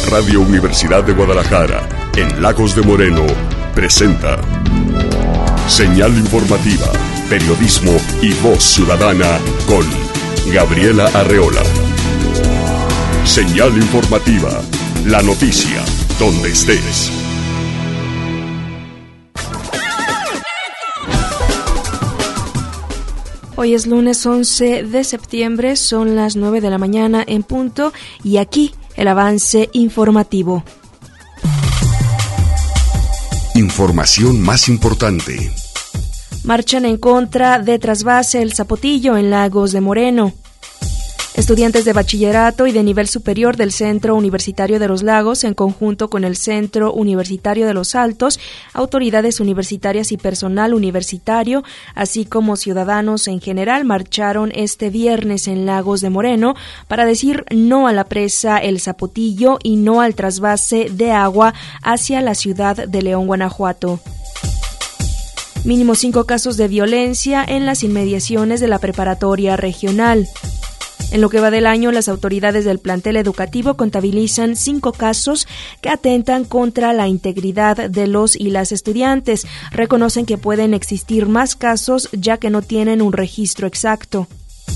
Radio Universidad de Guadalajara, en Lagos de Moreno, presenta Señal Informativa, periodismo y voz ciudadana con Gabriela Arreola. Señal Informativa, la noticia, donde estés. Hoy es lunes 11 de septiembre, son las 9 de la mañana en punto y aquí el avance informativo. Información más importante. Marchan en contra de trasvase El Zapotillo en Lagos de Moreno. Estudiantes de bachillerato y de nivel superior del Centro Universitario de los Lagos, en conjunto con el Centro Universitario de los Altos, autoridades universitarias y personal universitario, así como ciudadanos en general, marcharon este viernes en Lagos de Moreno para decir no a la presa El Zapotillo y no al trasvase de agua hacia la ciudad de León, Guanajuato. Mínimo 5 casos de violencia en las inmediaciones de la preparatoria regional. En lo que va del año, las autoridades del plantel educativo contabilizan 5 casos que atentan contra la integridad de los y las estudiantes. Reconocen que pueden existir más casos ya que no tienen un registro exacto.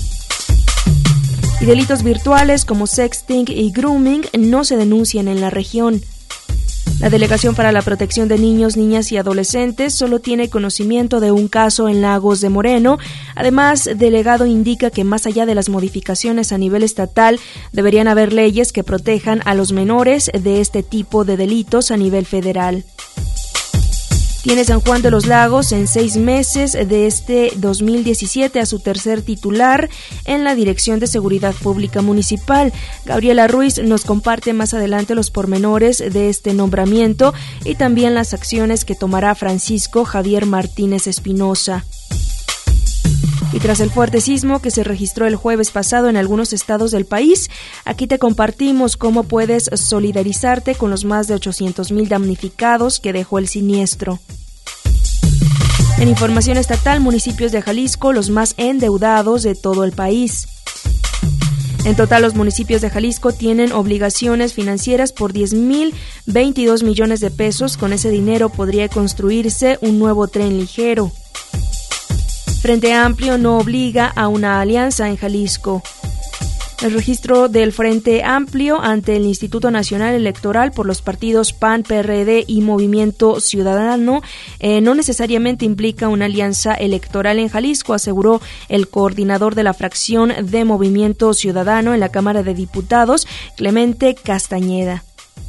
Y delitos virtuales como sexting y grooming no se denuncian en la región. La Delegación para la Protección de Niños, Niñas y Adolescentes solo tiene conocimiento de un caso en Lagos de Moreno. Además, delegado indica que más allá de las modificaciones a nivel estatal, deberían haber leyes que protejan a los menores de este tipo de delitos a nivel federal. Tiene San Juan de los Lagos en 6 meses de este 2017 a su tercer titular en la Dirección de Seguridad Pública Municipal. Gabriela Ruiz nos comparte más adelante los pormenores de este nombramiento y también las acciones que tomará Francisco Javier Martínez Espinosa. Y tras el fuerte sismo que se registró el jueves pasado en algunos estados del país, aquí te compartimos cómo puedes solidarizarte con los más de 800,000 damnificados que dejó el siniestro. En información estatal, municipios de Jalisco, los más endeudados de todo el país. En total, los municipios de Jalisco tienen obligaciones financieras por 10,022 millones de pesos. Con ese dinero podría construirse un nuevo tren ligero. Frente Amplio no obliga a una alianza en Jalisco. El registro del Frente Amplio ante el Instituto Nacional Electoral por los partidos PAN, PRD y Movimiento Ciudadano no necesariamente implica una alianza electoral en Jalisco, aseguró el coordinador de la fracción de Movimiento Ciudadano en la Cámara de Diputados, Clemente Castañeda.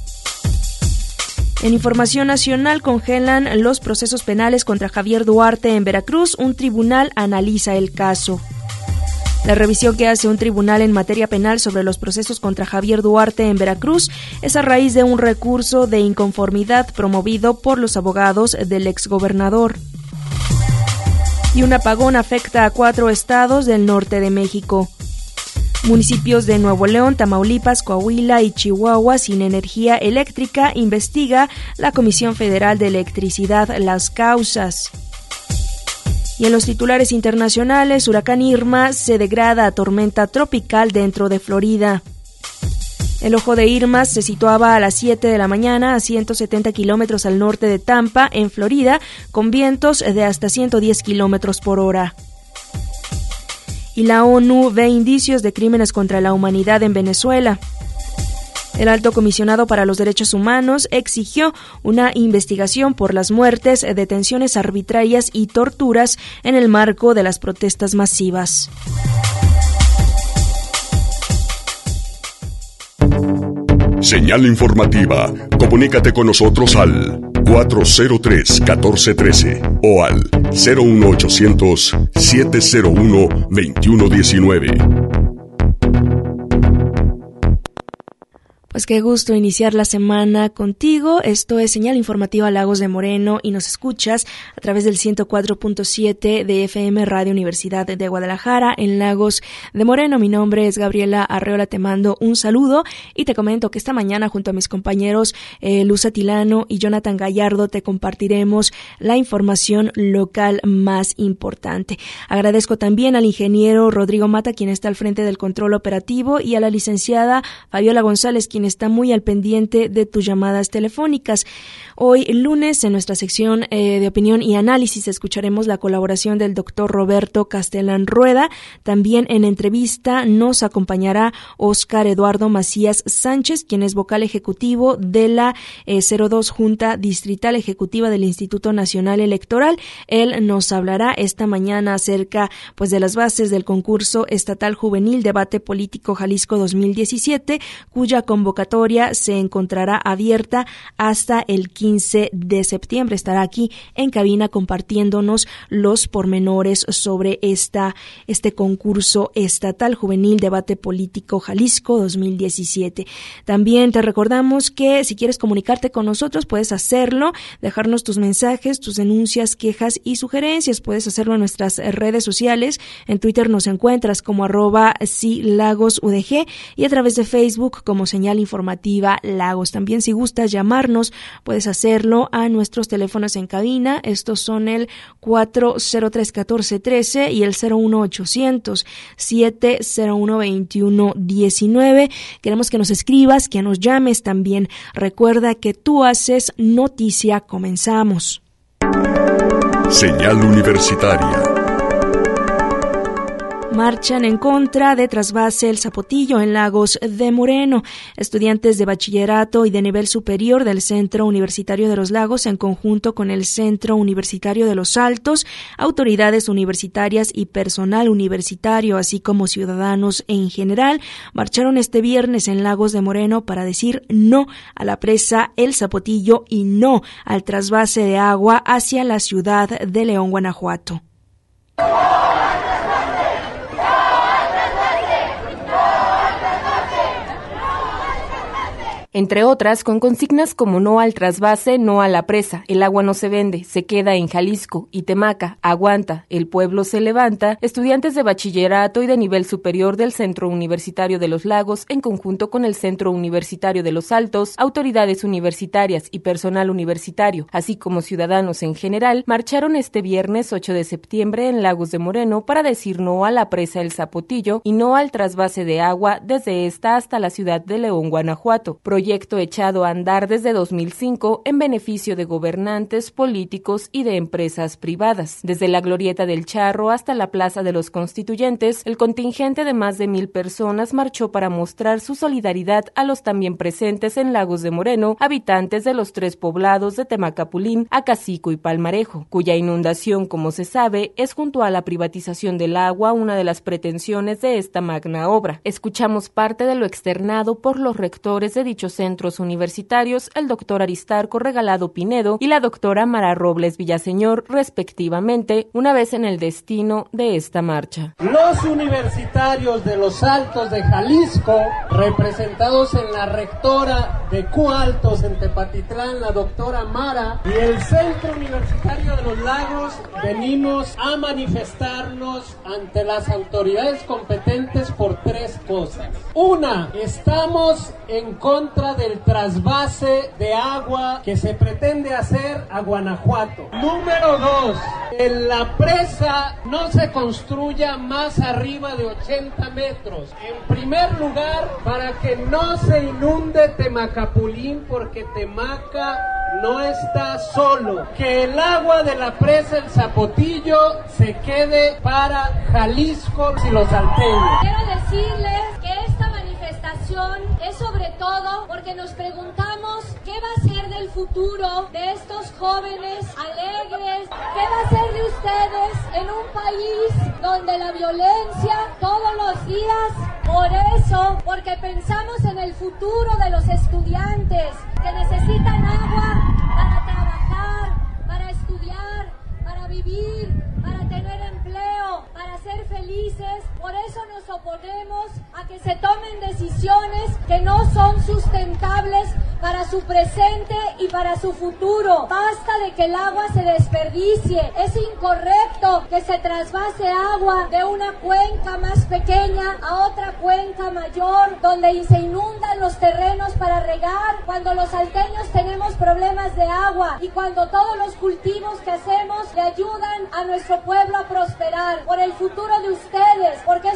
En información nacional, congelan los procesos penales contra Javier Duarte en Veracruz. Un tribunal analiza el caso. La revisión que hace un tribunal en materia penal sobre los procesos contra Javier Duarte en Veracruz es a raíz de un recurso de inconformidad promovido por los abogados del exgobernador. Y un apagón afecta a 4 estados del norte de México. Municipios de Nuevo León, Tamaulipas, Coahuila y Chihuahua sin energía eléctrica, investiga la Comisión Federal de Electricidad las causas. Y en los titulares internacionales, huracán Irma se degrada a tormenta tropical dentro de Florida. El ojo de Irma se situaba a las 7 de la mañana a 170 kilómetros al norte de Tampa, en Florida, con vientos de hasta 110 kilómetros por hora. Y la ONU ve indicios de crímenes contra la humanidad en Venezuela. El alto comisionado para los derechos humanos exigió una investigación por las muertes, detenciones arbitrarias y torturas en el marco de las protestas masivas. Señal informativa. Comunícate con nosotros al 403-1413 o al 01800-701-2119. Pues qué gusto iniciar la semana contigo. Esto es Señal Informativa Lagos de Moreno y nos escuchas a través del 104.7 de FM Radio Universidad de Guadalajara en Lagos de Moreno. Mi nombre es Gabriela Arreola, te mando un saludo y te comento que esta mañana junto a mis compañeros Luz Atilano y Jonathan Gallardo te compartiremos la información local más importante. Agradezco también al ingeniero Rodrigo Mata, quien está al frente del control operativo, y a la licenciada Fabiola González, quien quien está muy al pendiente de tus llamadas telefónicas. Hoy lunes, en nuestra sección de opinión y análisis, escucharemos la colaboración del doctor Roberto Castellán Rueda. También en entrevista nos acompañará Óscar Eduardo Macías Sánchez, quien es vocal ejecutivo de la 02 Junta Distrital Ejecutiva del Instituto Nacional Electoral. Él nos hablará esta mañana acerca de las bases del concurso estatal juvenil Debate Político Jalisco 2017, cuya convocatoria se encontrará abierta hasta el 15 de septiembre. Estará aquí en cabina compartiéndonos los pormenores sobre este concurso estatal juvenil Debate Político Jalisco 2017. También te recordamos que si quieres comunicarte con nosotros puedes hacerlo, dejarnos tus mensajes, tus denuncias, quejas y sugerencias. Puedes hacerlo en nuestras redes sociales. En Twitter nos encuentras como @silagosudg y a través de Facebook como Señal Informativa Lagos. También si gustas llamarnos puedes hacerlo a nuestros teléfonos en cabina. Estos son el 403-1413 y el 01800 701 2119. Queremos que nos escribas, que nos llames también. Recuerda que tú haces noticia. Comenzamos. Señal Universitaria. Marchan en contra de trasvase El Zapotillo en Lagos de Moreno. Estudiantes de bachillerato y de nivel superior del Centro Universitario de los Lagos, en conjunto con el Centro Universitario de los Altos, autoridades universitarias y personal universitario, así como ciudadanos en general, marcharon este viernes en Lagos de Moreno para decir no a la presa El Zapotillo y no al trasvase de agua hacia la ciudad de León, Guanajuato. Entre otras, con consignas como no al trasvase, no a la presa, el agua no se vende, se queda en Jalisco, y Temaca, aguanta, el pueblo se levanta, estudiantes de bachillerato y de nivel superior del Centro Universitario de los Lagos, en conjunto con el Centro Universitario de los Altos, autoridades universitarias y personal universitario, así como ciudadanos en general, marcharon este viernes 8 de septiembre en Lagos de Moreno para decir no a la presa El Zapotillo y no al trasvase de agua desde esta hasta la ciudad de León, Guanajuato, proyecto echado a andar desde 2005 en beneficio de gobernantes, políticos y de empresas privadas. Desde la Glorieta del Charro hasta la Plaza de los Constituyentes, el contingente de más de 1,000 personas marchó para mostrar su solidaridad a los también presentes en Lagos de Moreno, habitantes de los 3 poblados de Temacapulín, Acacico y Palmarejo, cuya inundación, como se sabe, es junto a la privatización del agua una de las pretensiones de esta magna obra. Escuchamos parte de lo externado por los rectores de dichos centros universitarios, el doctor Aristarco Regalado Pinedo y la doctora Mara Robles Villaseñor, respectivamente, una vez en el destino de esta marcha. Los universitarios de los Altos de Jalisco, representados en la rectora de Q-Altos en Tepatitlán, la doctora Mara, y el Centro Universitario de los Lagos, venimos a manifestarnos ante las autoridades competentes por 3 cosas. Una, estamos en contra del trasvase de agua que se pretende hacer a Guanajuato. Número 2, que la presa no se construya más arriba de 80 metros. En primer lugar, para que no se inunde Temacapulín, porque Temaca no está solo. Que el agua de la presa El Zapotillo se quede para Jalisco y los salteños. Quiero decirles que esta manifestación es sobre todo porque nos preguntamos qué va a ser del futuro de estos jóvenes alegres, qué va a ser de ustedes en un país donde la violencia todos los días. Por eso, porque pensamos en el futuro de los estudiantes que necesitan agua para trabajar, para estudiar, para vivir, para tener empleo, para ser felices. Por eso nos oponemos a que se tomen decisiones que no son sustentables para su presente y para su futuro. Basta de que el agua se desperdicie. Es incorrecto que se trasvase agua de una cuenca más pequeña a otra cuenca mayor, donde se inundan los terrenos para regar, cuando los salteños tenemos problemas de agua y cuando todos los cultivos que hacemos le ayudan a nuestro pueblo a prosperar. Por el futuro de ustedes, porque este país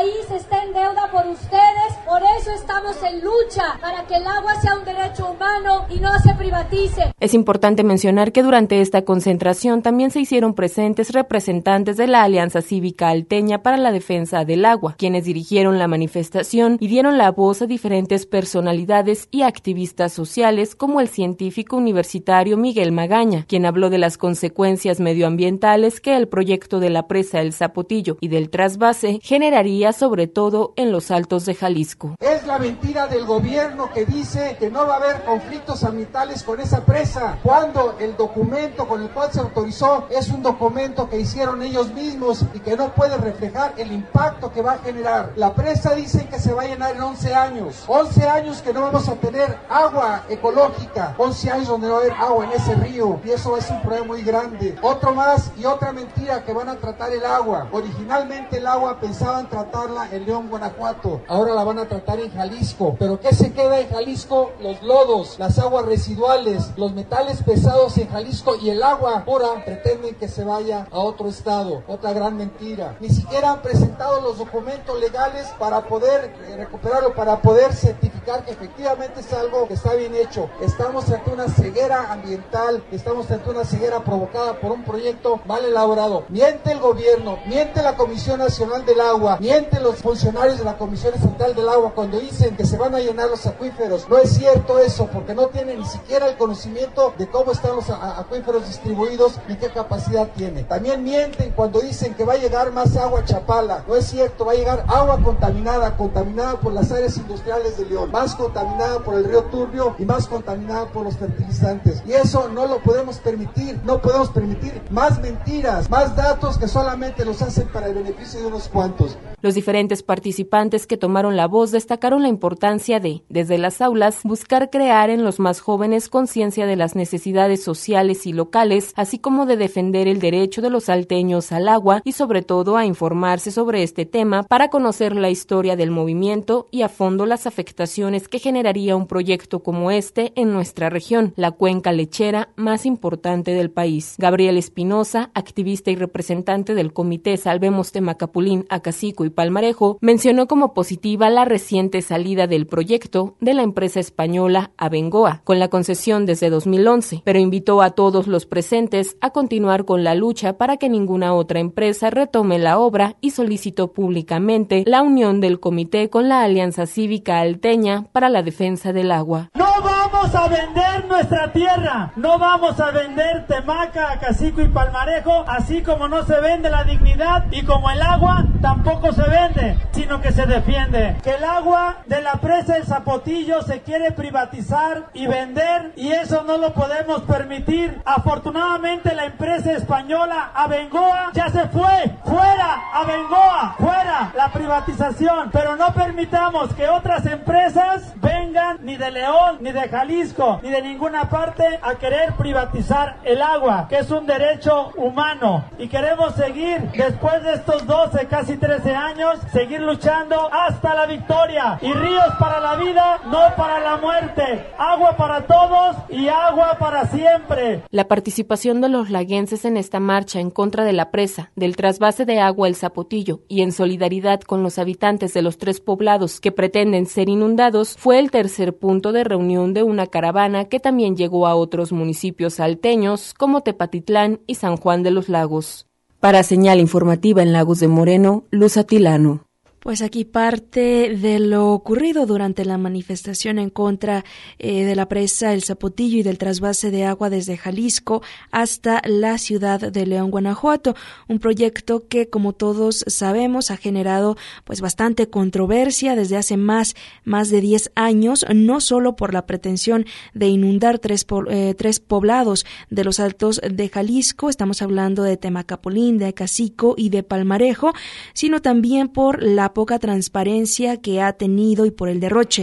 país está en deuda por ustedes, por eso estamos en lucha para que el agua sea un derecho humano y no se privatice. Es importante mencionar que durante esta concentración también se hicieron presentes representantes de la Alianza Cívica Alteña para la Defensa del Agua, quienes dirigieron la manifestación y dieron la voz a diferentes personalidades y activistas sociales como el científico universitario Miguel Magaña, quien habló de las consecuencias medioambientales que el proyecto de la presa El Zapotillo y del trasvase generaría sobre todo en los altos de Jalisco. Es la mentira del gobierno que dice que no va a haber conflictos ambientales con esa presa, cuando el documento con el cual se autorizó es un documento que hicieron ellos mismos y que no puede reflejar el impacto que va a generar. La presa dicen que se va a llenar en 11 años. 11 años que no vamos a tener agua ecológica, 11 años donde no va a haber agua en ese río, y eso es un problema muy grande. Otro más y otra mentira, que van a tratar el agua. Originalmente el agua pensaban tratarla en León, Guanajuato, ahora la van a tratar en Jalisco. ¿Pero qué se queda en Jalisco? Los lodos, las aguas residuales, los metales pesados en Jalisco, y el agua pura pretenden que se vaya a otro estado. Otra gran mentira. Ni siquiera han presentado los documentos legales para poder recuperarlo, para poder certificar que efectivamente es algo que está bien hecho. Estamos ante una ceguera ambiental, estamos ante una ceguera provocada por un proyecto mal elaborado. Miente el gobierno, miente la Comisión Nacional del Agua, mienten los funcionarios de la Comisión Estatal del Agua cuando dicen que se van a llenar los acuíferos. No es cierto eso, porque no tienen ni siquiera el conocimiento de cómo están los acuíferos distribuidos ni qué capacidad tiene. También mienten cuando dicen que va a llegar más agua a Chapala. No es cierto, va a llegar agua contaminada por las áreas industriales de León, más contaminada por el río Turbio y más contaminada por los fertilizantes. Y eso no lo podemos permitir, no podemos permitir más mentiras, más datos que solamente los hacen para el beneficio de unos cuantos. Los diferentes participantes que tomaron la voz destacaron la importancia de, desde las aulas, buscar crear en los más jóvenes conciencia de las necesidades sociales y locales, así como de defender el derecho de los salteños al agua y sobre todo a informarse sobre este tema para conocer la historia del movimiento y a fondo las afectaciones que generaría un proyecto como este en nuestra región, la cuenca lechera más importante del país. Gabriel Espinosa, activista y representante del Comité Salvemos Temacapulín, Acacico y Palmarejo, mencionó como positiva la reciente salida del proyecto de la empresa española Abengoa, con la concesión desde 2011, pero invitó a todos los presentes a continuar con la lucha para que ninguna otra empresa retome la obra y solicitó públicamente la unión del comité con la Alianza Cívica Alteña para la Defensa del Agua. No vamos a vender nuestra tierra, no vamos a vender Temaca, Acacico y Palmarejo, así como no se vende la dignidad y como el agua tampoco se vende, sino que se defiende. Que el agua de la presa El Zapotillo se quiere privatizar y vender, y eso no lo podemos permitir. Afortunadamente la empresa española Abengoa ya se fue. Fuera Abengoa, fuera la privatización, pero no permitamos que otras empresas vengan ni de León, ni de Jalisco, ni de ninguna parte a querer privatizar el agua, que es un derecho humano, y queremos seguir después de estos 12, casi 13 años, seguir luchando hasta la victoria. Y ríos para la vida, no para la muerte. Agua para todos y agua para siempre. La participación de los laguenses en esta marcha en contra de la presa, del trasvase de agua El Zapotillo y en solidaridad con los habitantes de los 3 poblados que pretenden ser inundados fue el tercer punto de reunión de una caravana que también llegó a otros municipios salteños como Tepatitlán y San Juan de los Lagos. Para Señal Informativa en Lagos de Moreno, Luz Atilano. Pues aquí parte de lo ocurrido durante la manifestación en contra de la presa El Zapotillo y del trasvase de agua desde Jalisco hasta la ciudad de León, Guanajuato, un proyecto que, como todos sabemos, ha generado pues bastante controversia desde hace más de 10 años, no solo por la pretensión de inundar tres poblados de los altos de Jalisco, estamos hablando de Temacapulín, de Acacico y de Palmarejo, sino también por la poca transparencia que ha tenido y por el derroche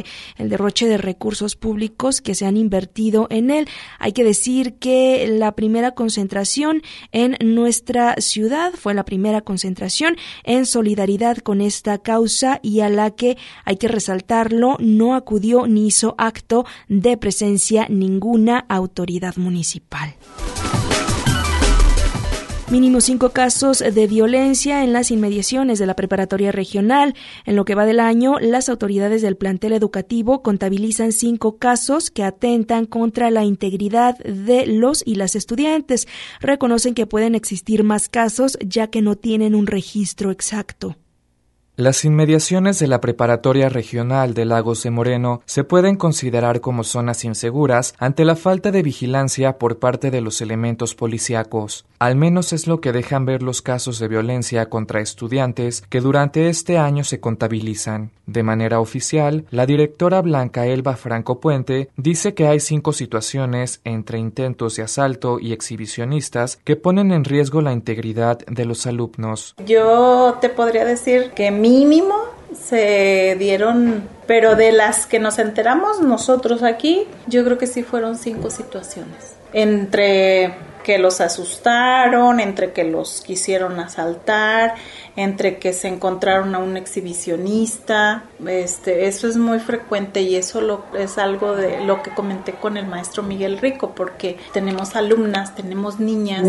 de recursos públicos que se han invertido en él. Hay que decir que la primera concentración en nuestra ciudad fue la primera concentración en solidaridad con esta causa y a la que, hay que resaltarlo, no acudió ni hizo acto de presencia ninguna autoridad municipal. Mínimo 5 casos de violencia en las inmediaciones de la preparatoria regional. En lo que va del año, las autoridades del plantel educativo contabilizan 5 casos que atentan contra la integridad de los y las estudiantes. Reconocen que pueden existir más casos ya que no tienen un registro exacto. Las inmediaciones de la Preparatoria Regional de Lagos de Moreno se pueden considerar como zonas inseguras ante la falta de vigilancia por parte de los elementos policíacos. Al menos es lo que dejan ver los casos de violencia contra estudiantes que durante este año se contabilizan. De manera oficial, la directora Blanca Elba Franco Puente dice que hay 5 situaciones entre intentos de asalto y exhibicionistas que ponen en riesgo la integridad de los alumnos. Yo te podría decir que mínimo se dieron, pero de las que nos enteramos nosotros aquí, yo creo que sí fueron 5 situaciones. Entre que los asustaron, entre que los quisieron asaltar, entre que se encontraron a un exhibicionista. Eso es muy frecuente y eso es algo de lo que comenté con el maestro Miguel Rico, porque tenemos alumnas, tenemos niñas,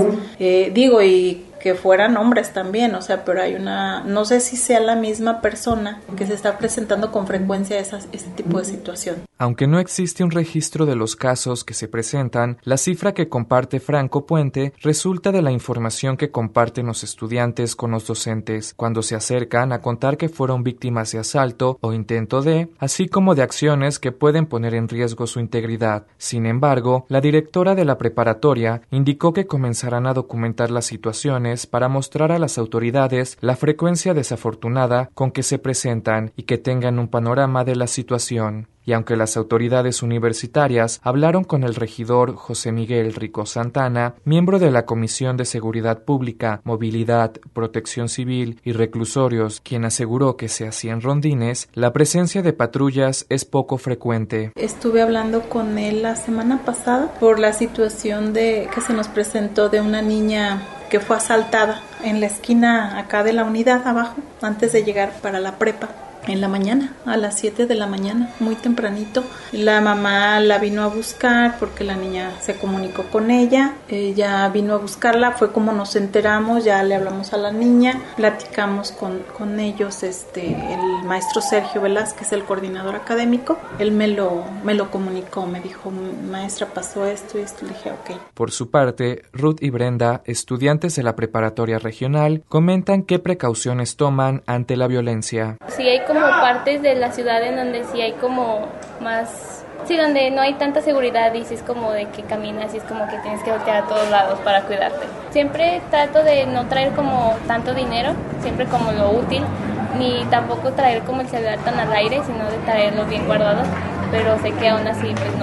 y que fueran hombres también, pero hay no sé si sea la misma persona que se está presentando con frecuencia ese tipo de situación. Aunque no existe un registro de los casos que se presentan, la cifra que comparte Franco Puente resulta de la información que comparten los estudiantes con los docentes cuando se acercan a contar que fueron víctimas de asalto o intento de, así como de acciones que pueden poner en riesgo su integridad. Sin embargo, la directora de la preparatoria indicó que comenzarán a documentar las situaciones para mostrar a las autoridades la frecuencia desafortunada con que se presentan y que tengan un panorama de la situación. Y aunque las autoridades universitarias hablaron con el regidor José Miguel Rico Santana, miembro de la Comisión de Seguridad Pública, Movilidad, Protección Civil y Reclusorios, quien aseguró que se hacían rondines, la presencia de patrullas es poco frecuente. Estuve hablando con él la semana pasada por la situación que se nos presentó de una niña que fue asaltada en la esquina acá de la unidad abajo, antes de llegar para la prepa. En la mañana, a las 7 de la mañana, muy tempranito. La mamá la vino a buscar porque la niña se comunicó con ella. Ella vino a buscarla, fue como nos enteramos, ya le hablamos a la niña, platicamos con ellos, el maestro Sergio Velázquez, el coordinador académico. Él me lo comunicó, me dijo, maestra, pasó esto y esto. Le dije, ok. Por su parte, Ruth y Brenda, estudiantes de la preparatoria regional, comentan qué precauciones toman ante la violencia. Sí, hay como partes de la ciudad en donde sí hay como más, donde no hay tanta seguridad y sí es como de que caminas y es como que tienes que voltear a todos lados para cuidarte. Siempre trato de no traer como tanto dinero, siempre como lo útil, ni tampoco traer como el celular tan al aire, sino de traerlo bien guardado, pero sé que aún así pues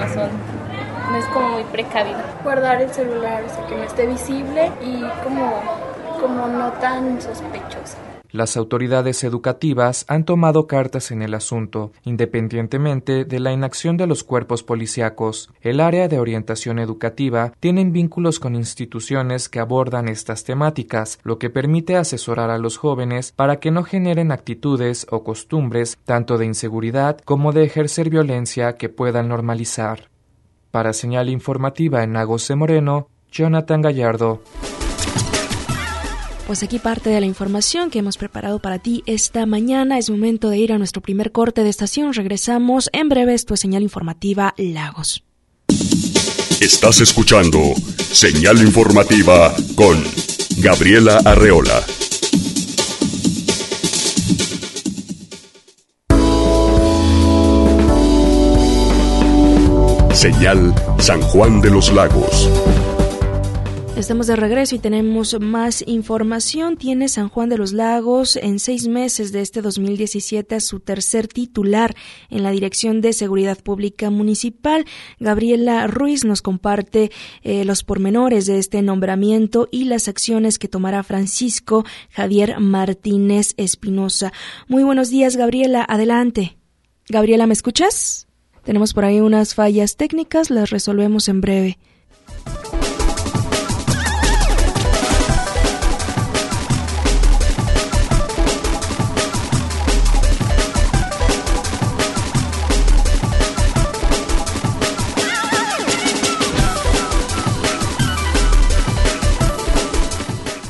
no es como muy precavido. Guardar el celular, que no esté visible y como no tan sospechoso. Las autoridades educativas han tomado cartas en el asunto, independientemente de la inacción de los cuerpos policíacos. El área de orientación educativa tiene vínculos con instituciones que abordan estas temáticas, lo que permite asesorar a los jóvenes para que no generen actitudes o costumbres tanto de inseguridad como de ejercer violencia que puedan normalizar. Para Señal Informativa en Lagos de Moreno, Jonathan Gallardo. Pues aquí parte de la información que hemos preparado para ti esta mañana. Es momento de ir a nuestro primer corte de estación. Regresamos en breve. Esto es Señal Informativa Lagos. Estás escuchando Señal Informativa con Gabriela Arreola. Señal San Juan de los Lagos. Estamos de regreso y tenemos más información. Tiene San Juan de los Lagos en 6 meses de este 2017 a su tercer titular en la Dirección de Seguridad Pública Municipal. Gabriela Ruiz nos comparte los pormenores de este nombramiento y las acciones que tomará Francisco Javier Martínez Espinosa. Muy buenos días, Gabriela. Adelante. Gabriela, ¿me escuchas? Tenemos por ahí unas fallas técnicas, las resolvemos en breve.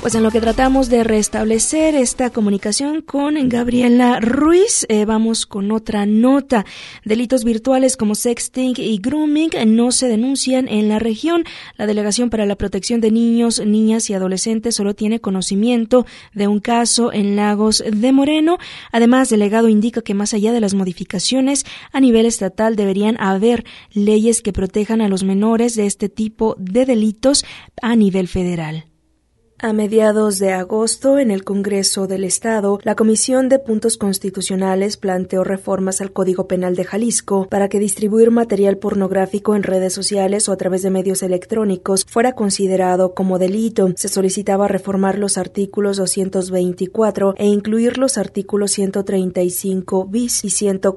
Pues en lo que tratamos de restablecer esta comunicación con Gabriela Ruiz, vamos con otra nota. Delitos virtuales como sexting y grooming no se denuncian en la región. La Delegación para la Protección de Niños, Niñas y Adolescentes solo tiene conocimiento de un caso en Lagos de Moreno. Además, el delegado indica que más allá de las modificaciones a nivel estatal deberían haber leyes que protejan a los menores de este tipo de delitos a nivel federal. A mediados de agosto, en el Congreso del Estado, la Comisión de Puntos Constitucionales planteó reformas al Código Penal de Jalisco para que distribuir material pornográfico en redes sociales o a través de medios electrónicos fuera considerado como delito. Se solicitaba reformar los artículos 224 e incluir los artículos 135 bis y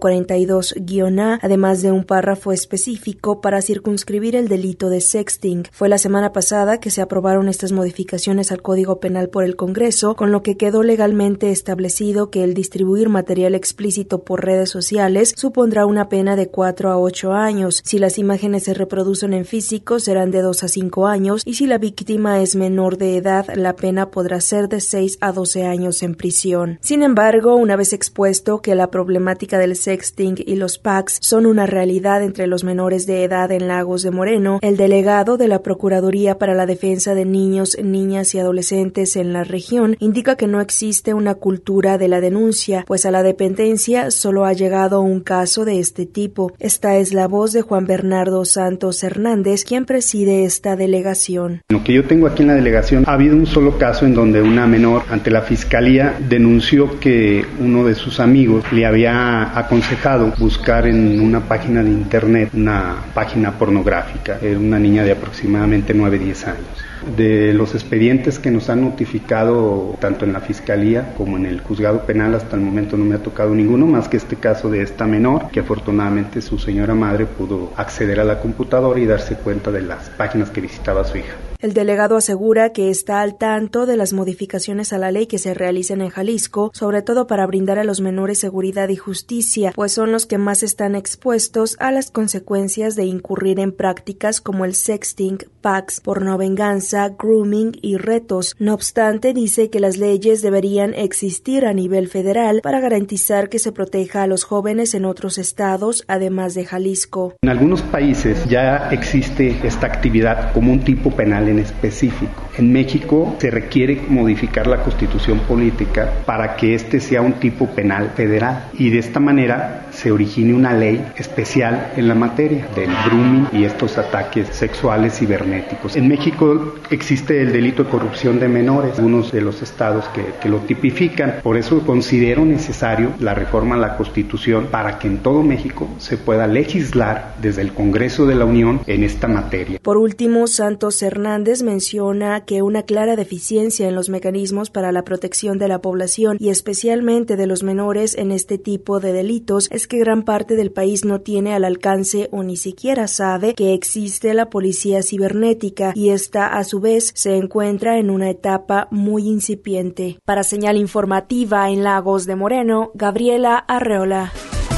142-A, además de un párrafo específico para circunscribir el delito de sexting. Fue la semana pasada que se aprobaron estas modificaciones al Código Penal por el Congreso, con lo que quedó legalmente establecido que el distribuir material explícito por redes sociales supondrá una pena de 4 a 8 años. Si las imágenes se reproducen en físico, serán de 2 a 5 años, y si la víctima es menor de edad, la pena podrá ser de 6 a 12 años en prisión. Sin embargo, una vez expuesto que la problemática del sexting y los packs son una realidad entre los menores de edad en Lagos de Moreno, el delegado de la Procuraduría para la Defensa de Niños, Niñas y Adolescentes en la región indica que no existe una cultura de la denuncia, pues a la dependencia solo ha llegado un caso de este tipo. Esta es la voz de Juan Bernardo Santos Hernández, quien preside esta delegación. Lo que yo tengo aquí en la delegación, ha habido un solo caso en donde una menor ante la fiscalía denunció que uno de sus amigos le había aconsejado buscar en una página de internet una página pornográfica. Era una niña de aproximadamente 9-10 años. De los expedientes que nos han notificado tanto en la Fiscalía como en el Juzgado Penal, hasta el momento no me ha tocado ninguno, más que este caso de esta menor, que afortunadamente su señora madre pudo acceder a la computadora y darse cuenta de las páginas que visitaba su hija. El delegado asegura que está al tanto de las modificaciones a la ley que se realicen en Jalisco, sobre todo para brindar a los menores seguridad y justicia, pues son los que más están expuestos a las consecuencias de incurrir en prácticas como el sexting, packs, pornovenganza, grooming y retos. No obstante, dice que las leyes deberían existir a nivel federal para garantizar que se proteja a los jóvenes en otros estados, además de Jalisco. En algunos países ya existe esta actividad como un tipo penal en específico. En México se requiere modificar la Constitución política para que este sea un tipo penal federal y de esta manera se origine una ley especial en la materia del grooming y estos ataques sexuales cibernéticos. En México existe el delito de corrupción de menores, algunos de los estados que lo tipifican. Por eso considero necesario la reforma a la Constitución para que en todo México se pueda legislar desde el Congreso de la Unión en esta materia. Por último, Santos Hernández menciona que una clara deficiencia en los mecanismos para la protección de la población y especialmente de los menores en este tipo de delitos es que gran parte del país no tiene al alcance o ni siquiera sabe que existe la policía cibernética y esta a su vez se encuentra en una etapa muy incipiente. Para Señal Informativa en Lagos de Moreno, Gabriela Arreola.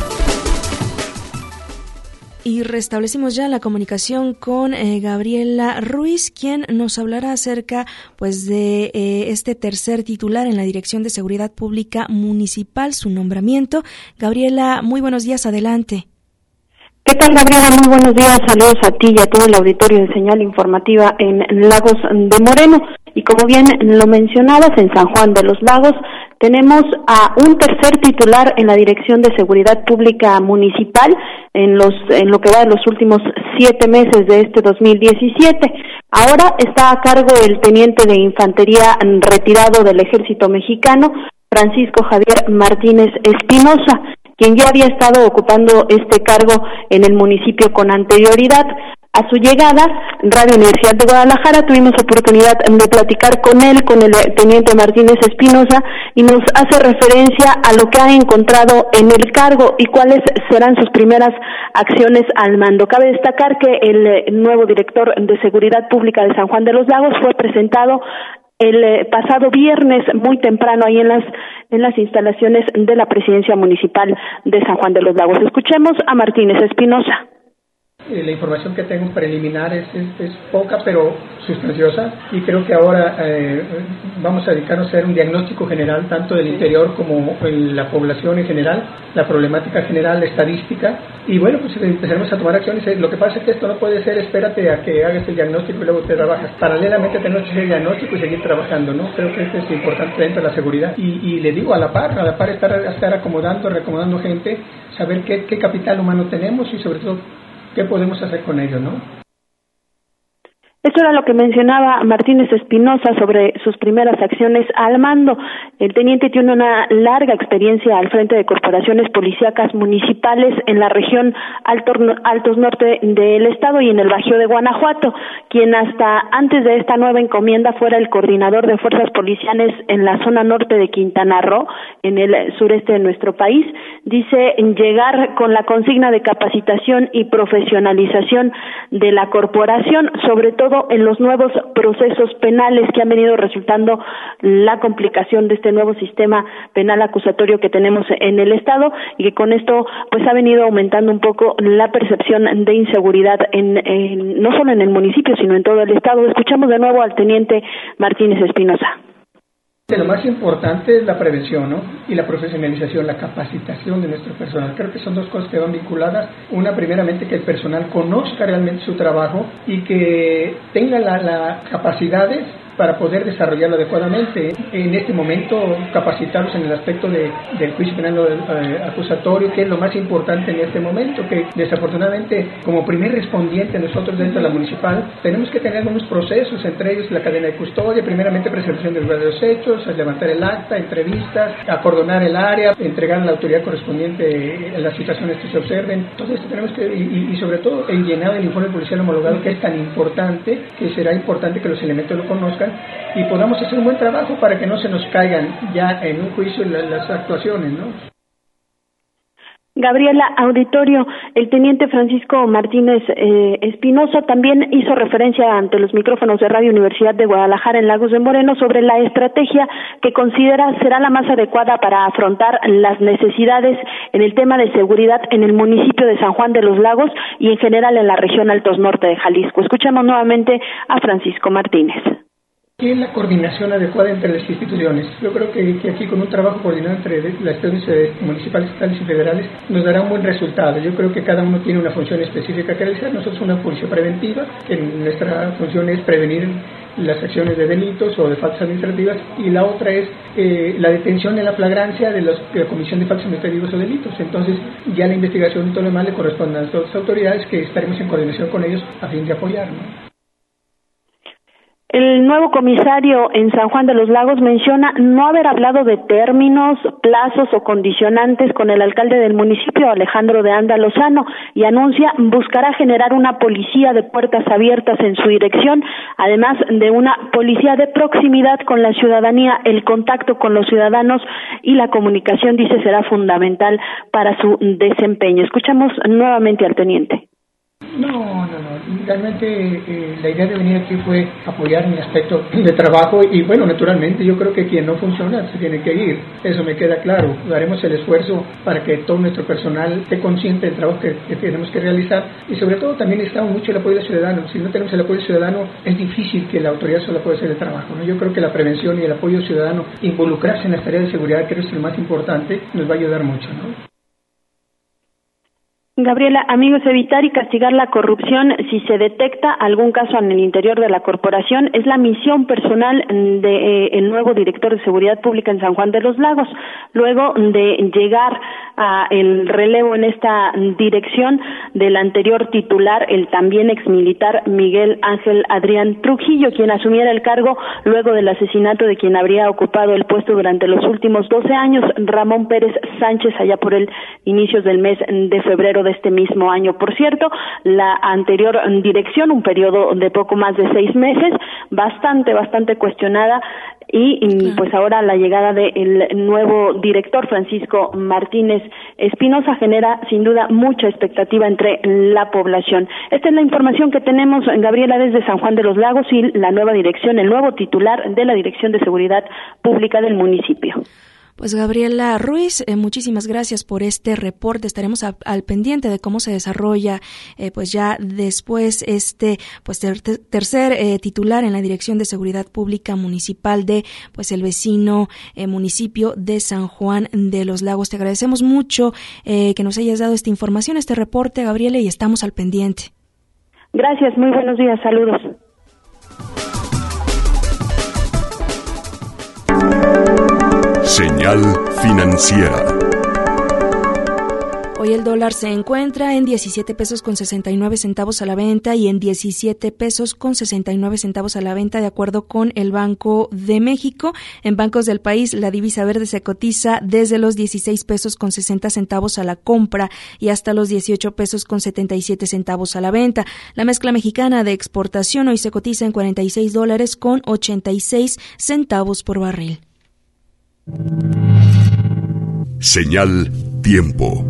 Y restablecimos ya la comunicación con Gabriela Ruiz, quien nos hablará acerca de este tercer titular en la Dirección de Seguridad Pública Municipal, su nombramiento. Gabriela, muy buenos días, adelante. ¿Qué tal, Gabriela? Muy buenos días, saludos a ti y a todo el auditorio de Señal Informativa en Lagos de Moreno. Y como bien lo mencionabas, en San Juan de los Lagos tenemos a un tercer titular en la Dirección de Seguridad Pública Municipal en lo que va de los últimos 7 meses de este 2017. Ahora está a cargo el teniente de infantería retirado del Ejército Mexicano, Francisco Javier Martínez Espinosa, quien ya había estado ocupando este cargo en el municipio con anterioridad. A su llegada, Radio Universidad de Guadalajara, tuvimos oportunidad de platicar con él, con el teniente Martínez Espinosa, y nos hace referencia a lo que ha encontrado en el cargo y cuáles serán sus primeras acciones al mando. Cabe destacar que el nuevo director de Seguridad Pública de San Juan de los Lagos fue presentado el pasado viernes muy temprano ahí en las instalaciones de la Presidencia Municipal de San Juan de los Lagos. Escuchemos a Martínez Espinosa. La información que tengo preliminar es poca, pero sustanciosa, y creo que ahora vamos a dedicarnos a hacer un diagnóstico general, tanto del interior como en la población en general, la problemática general, la estadística, y bueno, pues empezaremos a tomar acciones. Lo que pasa es que esto no puede ser, espérate a que hagas el diagnóstico y luego te trabajas. Paralelamente tenemos que hacer el diagnóstico y seguir trabajando, ¿no? Creo que esto es importante dentro de la seguridad. Y le digo, a la par estar recomodando gente, saber qué capital humano tenemos y sobre todo qué podemos hacer con ello, ¿no? Esto era lo que mencionaba Martínez Espinosa sobre sus primeras acciones al mando. El teniente tiene una larga experiencia al frente de corporaciones policíacas municipales en la región Altos Norte del estado y en el Bajío de Guanajuato, quien hasta antes de esta nueva encomienda fuera el coordinador de fuerzas policiales en la zona norte de Quintana Roo, en el sureste de nuestro país. Dice llegar con la consigna de capacitación y profesionalización de la corporación, sobre todo en los nuevos procesos penales que han venido resultando la complicación de este nuevo sistema penal acusatorio que tenemos en el estado, y que con esto pues ha venido aumentando un poco la percepción de inseguridad no solo en el municipio sino en todo el estado. Escuchamos de nuevo al teniente Martínez Espinosa. Lo más importante es la prevención, ¿no? Y la profesionalización, la capacitación de nuestro personal. Creo que son dos cosas que van vinculadas. Una, primeramente, que el personal conozca realmente su trabajo y que tenga las capacidades para poder desarrollarlo adecuadamente. En este momento, capacitarlos en el aspecto del juicio penal acusatorio, que es lo más importante en este momento, que desafortunadamente, como primer respondiente nosotros dentro de la municipal, tenemos que tener algunos procesos, entre ellos la cadena de custodia, primeramente presentación de los hechos, levantar el acta, entrevistas, acordonar el área, entregar a la autoridad correspondiente las situaciones que se observen. Entonces tenemos que, y sobre todo, el llenado del informe policial homologado, que es tan importante, que será importante que los elementos lo conozcan y podamos hacer un buen trabajo para que no se nos caigan ya en un juicio las actuaciones, ¿no? Gabriela, auditorio, el teniente Francisco Martínez Espinosa también hizo referencia ante los micrófonos de Radio Universidad de Guadalajara en Lagos de Moreno sobre la estrategia que considera será la más adecuada para afrontar las necesidades en el tema de seguridad en el municipio de San Juan de los Lagos y en general en la región Altos Norte de Jalisco. Escuchamos nuevamente a Francisco Martínez. ¿Qué es la coordinación adecuada entre las instituciones? Yo creo que aquí con un trabajo coordinado entre las instituciones municipales, estatales y federales nos dará un buen resultado. Yo creo que cada uno tiene una función específica que realizar. Nosotros una función preventiva, que nuestra función es prevenir las acciones de delitos o de faltas administrativas, y la otra es la detención en la flagrancia de la comisión de faltas administrativas o delitos. Entonces ya la investigación y todo lo demás le corresponde a las otras autoridades, que estaremos en coordinación con ellos a fin de apoyarnos. El nuevo comisario en San Juan de los Lagos menciona no haber hablado de términos, plazos o condicionantes con el alcalde del municipio, Alejandro de Anda Lozano, y anuncia buscará generar una policía de puertas abiertas en su dirección, además de una policía de proximidad con la ciudadanía. El contacto con los ciudadanos y la comunicación, dice, será fundamental para su desempeño. Escuchamos nuevamente al teniente. No. Realmente la idea de venir aquí fue apoyar mi aspecto de trabajo y bueno, naturalmente yo creo que quien no funciona se tiene que ir. Eso me queda claro. Daremos el esfuerzo para que todo nuestro personal esté consciente del trabajo que tenemos que realizar y sobre todo también necesitamos mucho el apoyo del ciudadano. Si no tenemos el apoyo del ciudadano es difícil que la autoridad solo pueda hacer el trabajo, ¿no? Yo creo que la prevención y el apoyo ciudadano, involucrarse en las tareas de seguridad, que es lo más importante, nos va a ayudar mucho, ¿no? Gabriela, amigos, evitar y castigar la corrupción si se detecta algún caso en el interior de la corporación es la misión personal de el nuevo director de Seguridad Pública en San Juan de los Lagos. Luego de llegar a el relevo en esta dirección del anterior titular, el también exmilitar Miguel Ángel Adrián Trujillo, quien asumiera el cargo luego del asesinato de quien habría ocupado el puesto durante los últimos 12 años, Ramón Pérez Sánchez, allá por el inicios del mes de febrero de este mismo año. Por cierto, la anterior dirección, un periodo de poco más de 6 meses, bastante cuestionada, y pues ahora la llegada del nuevo director, Francisco Martínez Espinosa, genera sin duda mucha expectativa entre la población. Esta es la información que tenemos, Gabriela, desde San Juan de los Lagos y la nueva dirección, el nuevo titular de la Dirección de Seguridad Pública del municipio. Pues Gabriela Ruiz, muchísimas gracias por este reporte. Estaremos al pendiente de cómo se desarrolla, pues ya después tercer titular en la Dirección de Seguridad Pública Municipal de, pues el vecino municipio de San Juan de los Lagos. Te agradecemos mucho que nos hayas dado esta información, este reporte, Gabriela, y estamos al pendiente. Gracias, muy buenos días, saludos. Señal financiera. Hoy el dólar se encuentra en 17 pesos con 69 centavos a la venta y en 17 pesos con 69 centavos a la venta, de acuerdo con el Banco de México. En bancos del país, la divisa verde se cotiza desde los 16 pesos con 60 centavos a la compra y hasta los 18 pesos con 77 centavos a la venta. La mezcla mexicana de exportación hoy se cotiza en $46 con 86 centavos por barril. Señal tiempo.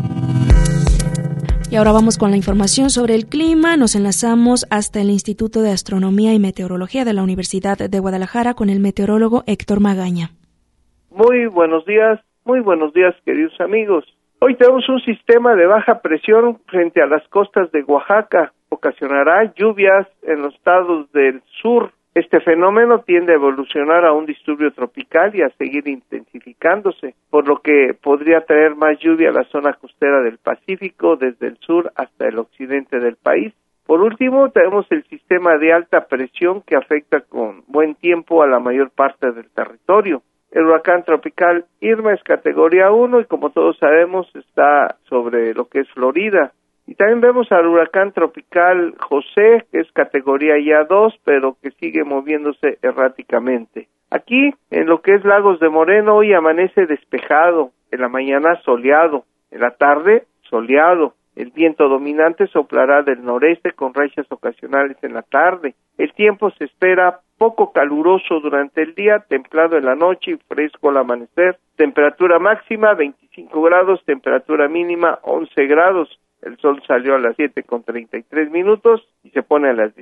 Y ahora vamos con la información sobre el clima. Nos enlazamos hasta el Instituto de Astronomía y Meteorología de la Universidad de Guadalajara con el meteorólogo Héctor Magaña. Muy buenos días queridos amigos. Hoy tenemos un sistema de baja presión frente a las costas de Oaxaca. Ocasionará lluvias en los estados del sur. Este fenómeno tiende a evolucionar a un disturbio tropical y a seguir intensificándose, por lo que podría traer más lluvia a la zona costera del Pacífico, desde el sur hasta el occidente del país. Por último, tenemos el sistema de alta presión que afecta con buen tiempo a la mayor parte del territorio. El huracán tropical Irma es categoría 1 y, como todos sabemos, está sobre lo que es Florida. Y también vemos al huracán tropical José, que es categoría ya 2, pero que sigue moviéndose erráticamente. Aquí, en lo que es Lagos de Moreno, hoy amanece despejado, en la mañana soleado, en la tarde soleado. El viento dominante soplará del noreste con rachas ocasionales en la tarde. El tiempo se espera poco caluroso durante el día, templado en la noche y fresco al amanecer. Temperatura máxima 25 grados, temperatura mínima 11 grados. El sol salió a las 7:33 y se pone a las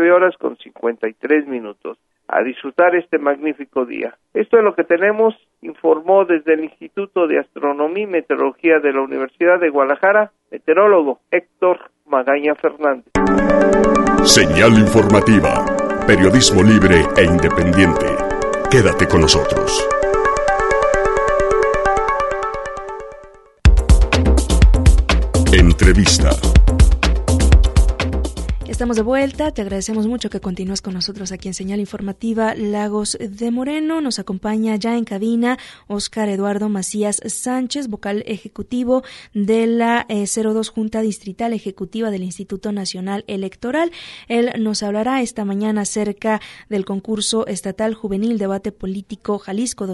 19:53. A disfrutar este magnífico día. Esto es lo que tenemos, informó desde el Instituto de Astronomía y Meteorología de la Universidad de Guadalajara, meteorólogo Héctor Magaña Fernández. Señal informativa, periodismo libre e independiente. Quédate con nosotros. Entrevista. Estamos de vuelta, te agradecemos mucho que continúes con nosotros aquí en Señal Informativa Lagos de Moreno. Nos acompaña ya en cabina Óscar Eduardo Macías Sánchez, vocal ejecutivo de la 02 Junta Distrital Ejecutiva del Instituto Nacional Electoral. Él nos hablará esta mañana acerca del concurso estatal juvenil Debate Político Jalisco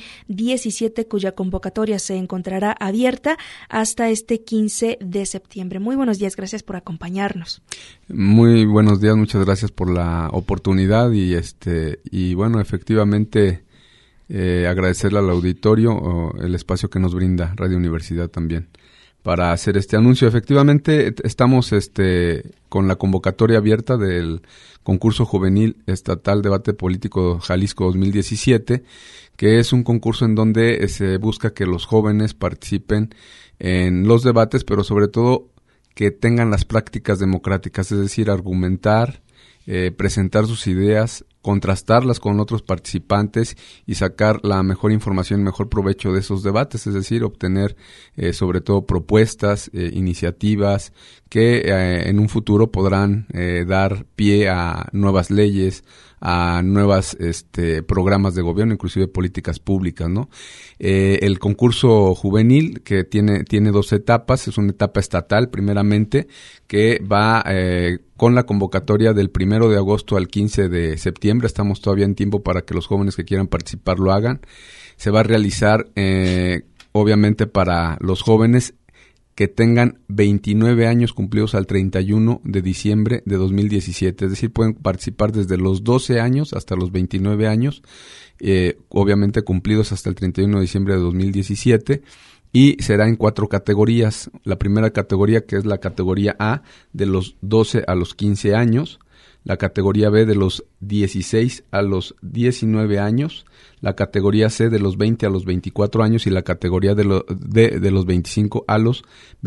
2017, cuya convocatoria se encontrará abierta hasta este 15 de septiembre. Muy buenos días, gracias por acompañarnos. Muy buenos días, muchas gracias por la oportunidad y bueno, efectivamente agradecerle al auditorio el espacio que nos brinda Radio Universidad también para hacer este anuncio. Efectivamente estamos con la convocatoria abierta del concurso juvenil estatal Debate Político Jalisco 2017, que es un concurso en donde se busca que los jóvenes participen en los debates, pero sobre todo que tengan las prácticas democráticas, es decir, argumentar, presentar sus ideas, contrastarlas con otros participantes y sacar la mejor información, mejor provecho de esos debates, es decir, obtener sobre todo propuestas, iniciativas que en un futuro podrán dar pie a nuevas leyes, a nuevas programas de gobierno, inclusive políticas públicas, ¿no? El concurso juvenil, que tiene dos etapas, es una etapa estatal primeramente, que va con la convocatoria del 1 de agosto al 15 de septiembre, estamos todavía en tiempo para que los jóvenes que quieran participar lo hagan. Se va a realizar obviamente para los jóvenes que tengan 29 años cumplidos al 31 de diciembre de 2017. Es decir, pueden participar desde los 12 años hasta los 29 años, obviamente cumplidos hasta el 31 de diciembre de 2017, y será en 4 categorías. La primera categoría, que es la categoría A, de los 12 a los 15 años. la categoría B de los 16 a los 19 años, la categoría C de los 20 a los 24 años y la categoría D de los 25 a los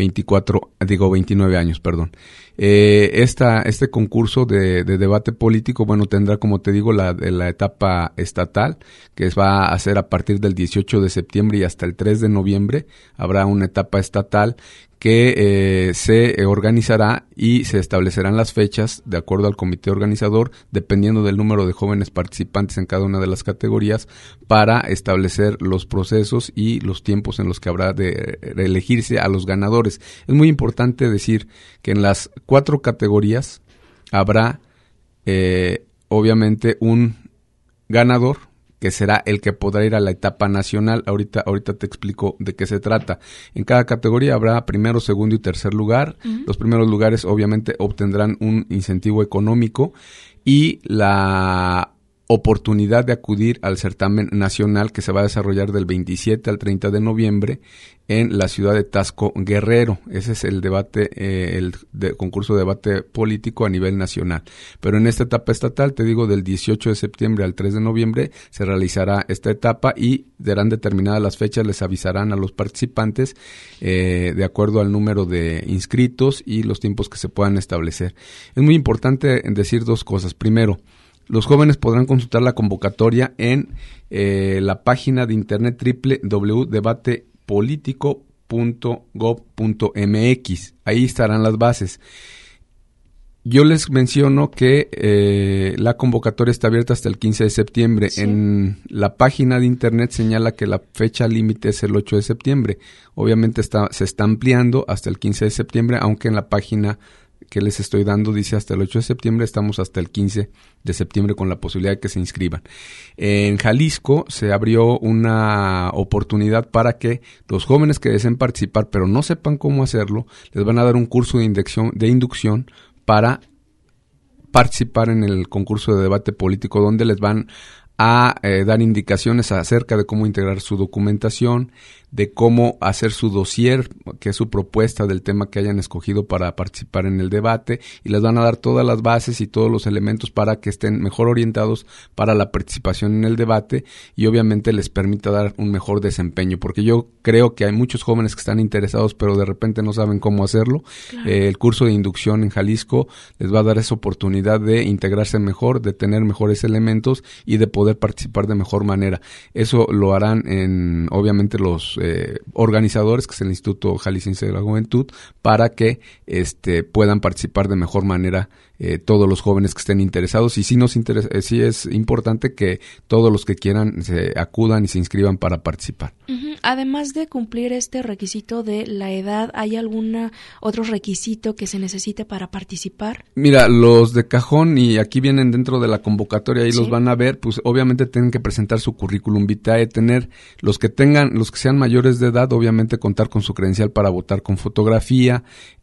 29 años, perdón. Este concurso de debate político, bueno, tendrá, como te digo, la etapa estatal, que va a ser a partir del 18 de septiembre y hasta el 3 de noviembre. Habrá una etapa estatal que se organizará y se establecerán las fechas de acuerdo al comité organizador, dependiendo del número de jóvenes participantes en cada una de las categorías, para establecer los procesos y los tiempos en los que habrá de elegirse a los ganadores. Es muy importante decir que en las 4 categorías habrá obviamente un ganador, que será el que podrá ir a la etapa nacional. Ahorita te explico de qué se trata. En cada categoría habrá primero, segundo y tercer lugar. Uh-huh. Los primeros lugares obviamente obtendrán un incentivo económico y la oportunidad de acudir al certamen nacional que se va a desarrollar del 27 al 30 de noviembre en la ciudad de Taxco, Guerrero. Ese es el debate, concurso de debate político a nivel nacional. Pero en esta etapa estatal, te digo, del 18 de septiembre al 3 de noviembre se realizará esta etapa y serán determinadas las fechas, les avisarán a los participantes de acuerdo al número de inscritos y los tiempos que se puedan establecer. Es muy importante decir 2 cosas. Primero, los jóvenes podrán consultar la convocatoria en la página de internet www.debatepolitico.gov.mx. Ahí estarán las bases. Yo les menciono que la convocatoria está abierta hasta el 15 de septiembre. Sí. En la página de internet señala que la fecha límite es el 8 de septiembre. Obviamente se está ampliando hasta el 15 de septiembre, aunque en la página que les estoy dando dice hasta el 8 de septiembre, estamos hasta el 15 de septiembre con la posibilidad de que se inscriban. En Jalisco se abrió una oportunidad para que los jóvenes que deseen participar pero no sepan cómo hacerlo, les van a dar un curso de inducción para participar en el concurso de debate político, donde les van a dar indicaciones acerca de cómo integrar su documentación, de cómo hacer su dossier, que es su propuesta del tema que hayan escogido para participar en el debate, y les van a dar todas las bases y todos los elementos para que estén mejor orientados para la participación en el debate y obviamente les permita dar un mejor desempeño, porque yo creo que hay muchos jóvenes que están interesados pero de repente no saben cómo hacerlo. Claro. El curso de inducción en Jalisco les va a dar esa oportunidad de integrarse mejor, de tener mejores elementos y de poder participar de mejor manera. Eso lo harán obviamente los organizadores, que es el Instituto Jalisciense de la Juventud, para que puedan participar de mejor manera todos los jóvenes que estén interesados. Y sí es importante que todos los que quieran se acudan y se inscriban para participar. Uh-huh. Además de cumplir este requisito de la edad, ¿hay algún otro requisito que se necesite para participar? Mira, los de cajón, y aquí vienen dentro de la convocatoria, ahí ¿sí? Los van a ver, pues obviamente tienen que presentar su currículum vitae, tener los que sean mayores de edad, obviamente contar con su credencial para votar con fotografía,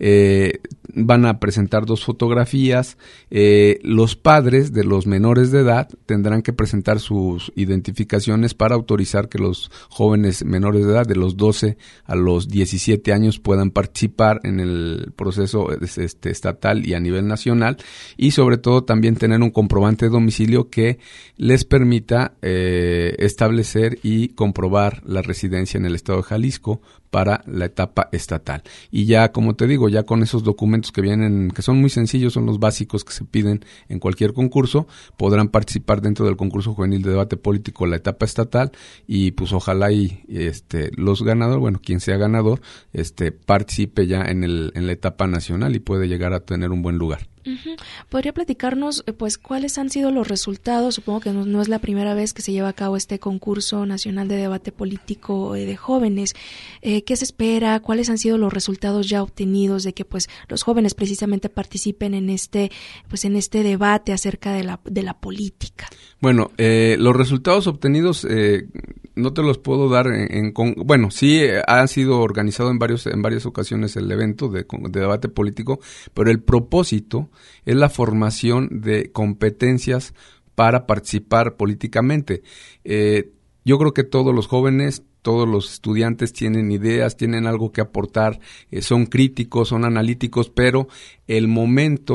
van a presentar 2 fotografías. Los padres de los menores de edad tendrán que presentar sus identificaciones para autorizar que los jóvenes menores de edad de los 12 a los 17 años puedan participar en el proceso estatal y a nivel nacional, y sobre todo también tener un comprobante de domicilio que les permita establecer y comprobar la residencia en el estado de Jalisco para la etapa estatal. Y ya, como te digo, ya con esos documentos que vienen, que son muy sencillos, son los básicos que se piden en cualquier concurso, podrán participar dentro del concurso juvenil de debate político la etapa estatal, y pues ojalá y los ganadores, bueno, quien sea ganador, participe ya en la etapa nacional y puede llegar a tener un buen lugar. Uh-huh. ¿Podría platicarnos, pues, cuáles han sido los resultados? Supongo que no es la primera vez que se lleva a cabo este concurso nacional de debate político de jóvenes. ¿Qué se espera? ¿Cuáles han sido los resultados ya obtenidos de que, pues, los jóvenes precisamente participen en este debate acerca de la política? Bueno, los resultados obtenidos no te los puedo dar bueno, sí ha sido organizado en varias ocasiones el evento de debate político, pero el propósito es la formación de competencias para participar políticamente. Yo creo que todos los jóvenes, todos los estudiantes tienen ideas, tienen algo que aportar, son críticos, son analíticos, pero el momento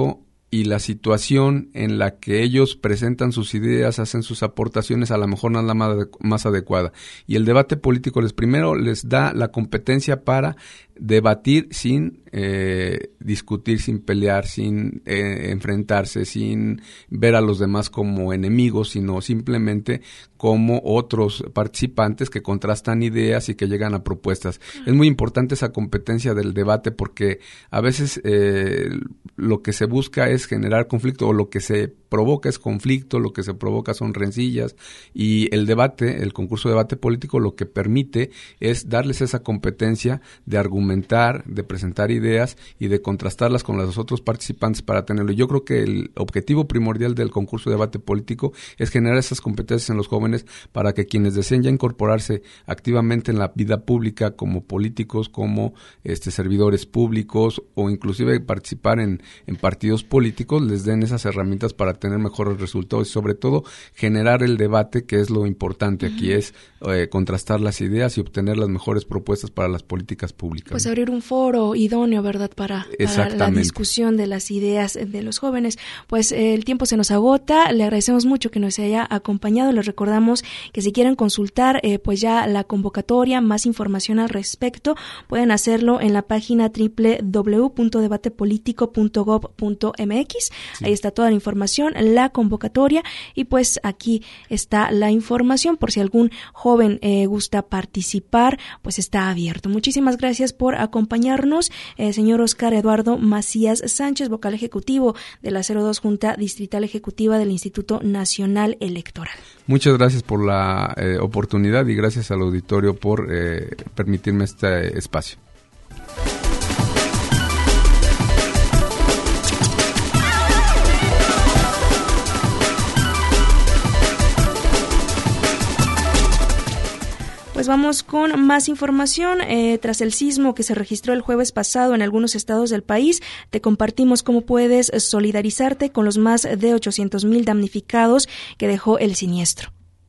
y la situación en la que ellos presentan sus ideas, hacen sus aportaciones, a lo mejor no es la más adecuada. Y el debate político primero les da la competencia para debatir sin discutir, sin pelear, sin enfrentarse, sin ver a los demás como enemigos, sino simplemente como otros participantes que contrastan ideas y que llegan a propuestas. Es muy importante esa competencia del debate porque a veces lo que se busca es generar conflicto, o lo que se provoca es conflicto, lo que se provoca son rencillas, y el debate, el concurso de debate político, lo que permite es darles esa competencia de argumentar, de presentar ideas y de contrastarlas con los otros participantes para tenerlo. Yo creo que el objetivo primordial del concurso de debate político es generar esas competencias en los jóvenes para que quienes deseen ya incorporarse activamente en la vida pública como políticos, como servidores públicos, o inclusive participar en partidos políticos, les den esas herramientas para tener mejores resultados y sobre todo generar el debate, que es lo importante aquí, es contrastar las ideas y obtener las mejores propuestas para las políticas públicas. Pues abrir un foro idóneo, ¿verdad?, para la discusión de las ideas de los jóvenes. Pues el tiempo se nos agota, le agradecemos mucho que nos haya acompañado, les recordamos que si quieren consultar pues ya la convocatoria, más información al respecto, pueden hacerlo en la página www.debatepolitico.gov.mx. Sí. Ahí está toda la información, la convocatoria, y pues aquí está la información por si algún joven gusta participar, pues está abierto. Muchísimas gracias por acompañarnos, señor Oscar Eduardo Macías Sánchez, vocal ejecutivo de la 02 Junta Distrital Ejecutiva del Instituto Nacional Electoral. Muchas gracias por la oportunidad y gracias al auditorio por permitirme este espacio. Pues vamos con más información. Tras el sismo que se registró el jueves pasado en algunos estados del país, te compartimos cómo puedes solidarizarte con los más de 800,000 damnificados que dejó el siniestro.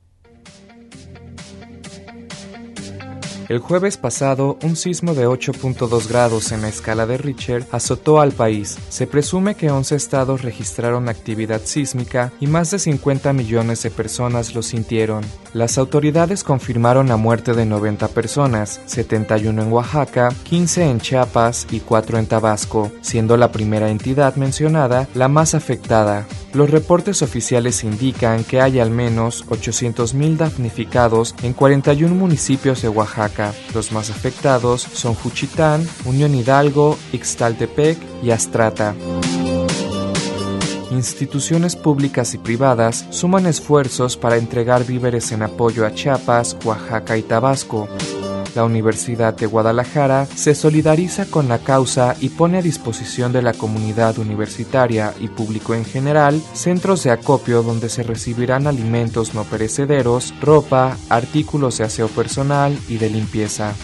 El jueves pasado, un sismo de 8.2 grados en la escala de Richter azotó al país. Se presume que 11 estados registraron actividad sísmica y más de 50 millones de personas lo sintieron. Las autoridades confirmaron la muerte de 90 personas, 71 en Oaxaca, 15 en Chiapas y 4 en Tabasco, siendo la primera entidad mencionada la más afectada. Los reportes oficiales indican que hay al menos 800,000 damnificados en 41 municipios de Oaxaca. Los más afectados son Juchitán, Unión Hidalgo, Ixtaltepec y Astrata. Instituciones públicas y privadas suman esfuerzos para entregar víveres en apoyo a Chiapas, Oaxaca y Tabasco. La Universidad de Guadalajara se solidariza con la causa y pone a disposición de la comunidad universitaria y público en general centros de acopio donde se recibirán alimentos no perecederos, ropa, artículos de aseo personal y de limpieza.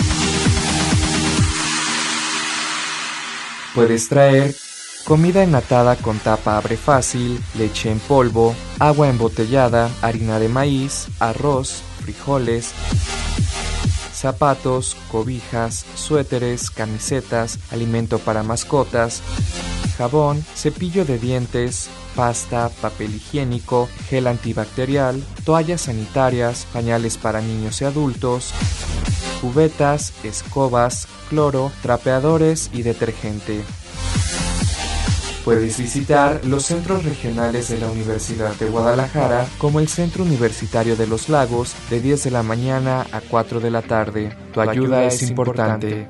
Puedes traer comida enlatada con tapa abre fácil, leche en polvo, agua embotellada, harina de maíz, arroz, frijoles, zapatos, cobijas, suéteres, camisetas, alimento para mascotas, jabón, cepillo de dientes, pasta, papel higiénico, gel antibacterial, toallas sanitarias, pañales para niños y adultos, cubetas, escobas, cloro, trapeadores y detergente. Puedes visitar los centros regionales de la Universidad de Guadalajara, como el Centro Universitario de los Lagos, de 10 de la mañana a 4 de la tarde. Tu ayuda es importante.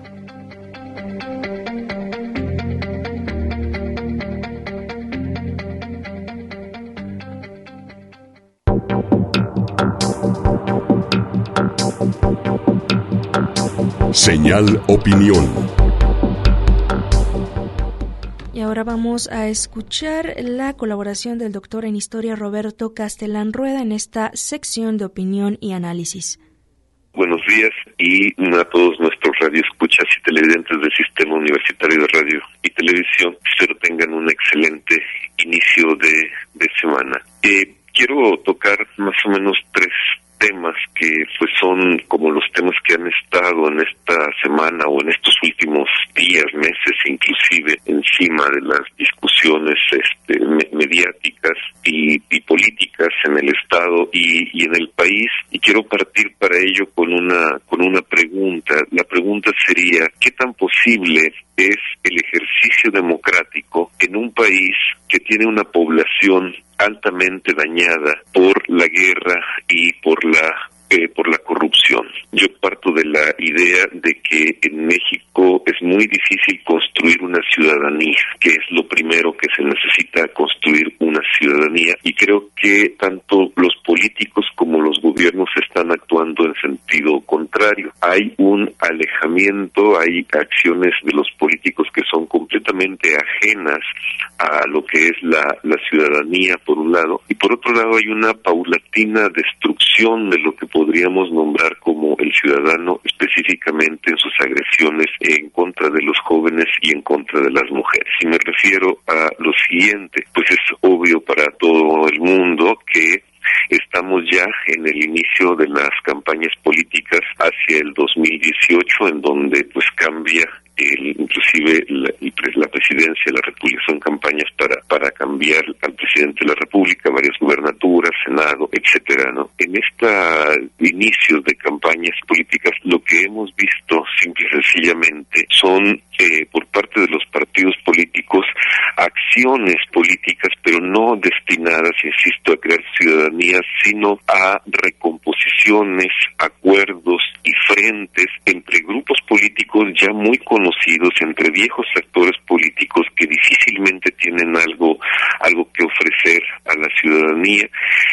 Señal Opinión. Y ahora vamos a escuchar la colaboración del doctor en Historia Roberto Castellán Rueda en esta sección de opinión y análisis. Buenos días y a todos nuestros radioescuchas y televidentes del Sistema Universitario de Radio y Televisión. Espero tengan un excelente inicio de semana. Quiero tocar más o menos tres temas que pues son como los temas que han estado en esta semana o en estos últimos días, meses, inclusive encima de las discusiones mediáticas y políticas en el Estado y en el país, y quiero partir para ello con una pregunta. La pregunta sería: ¿qué tan posible es el ejercicio democrático en un país que tiene una población altamente dañada por la guerra y por la corrupción? Yo parto de la idea de que en México es muy difícil construir una ciudadanía, que es lo primero que se necesita, construir una ciudadanía, y creo que tanto los políticos como los gobiernos están actuando en sentido contrario. Hay un alejamiento, hay acciones de los políticos que son completamente ajenas a lo que es la ciudadanía, por un lado, y por otro lado hay una paulatina destrucción de lo que podríamos nombrar como el ciudadano, específicamente en sus agresiones en contra de los jóvenes y en contra de las mujeres. Y me refiero a lo siguiente: pues es obvio para todo el mundo que estamos ya en el inicio de las campañas políticas hacia el 2018, en donde pues cambia inclusive la presidencia de la República. Son campañas para cambiar al presidente de la República, varias gubernaturas, Senado, etcétera, ¿no? En inicios de campañas políticas, lo que hemos visto simple y sencillamente son por parte de los partidos políticos acciones políticas, pero no destinadas, insisto, a crear ciudadanía, sino a recomposiciones, acuerdos y frentes entre grupos políticos ya muy conocidos, entre viejos actores políticos que difícilmente tienen algo que ofrecer a la ciudadanía,